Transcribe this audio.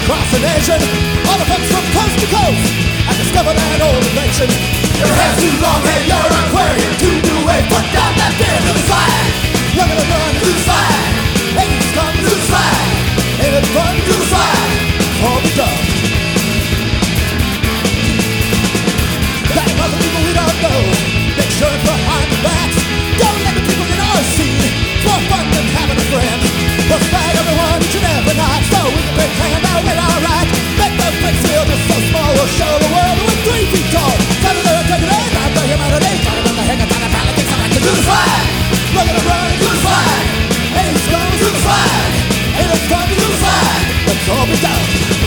across the nation, all the folks from coast to coast, and discover that old invention. Your hair's too long and you're an Aquarian, too new wave, put down that beer to the flag. Look at the run to the flag, A's come to the flag, ain't it fun to the flag, for the dog. That other people we don't know, make sure it's behind the backs. Don't let the people in our scene, more fun than having a friend. We'll flag everyone each and every night, so we can big hand that we're alright. Make the bricks feel just so small, we'll show the world we're 3 feet tall. Time to learn, take it in, I'll bring him out of day. Got him on the head, got a pallet, takes something to do the flag. Look at him running to the flag, A's going to the flag. Ain't it fun to do the flag, let's all be down.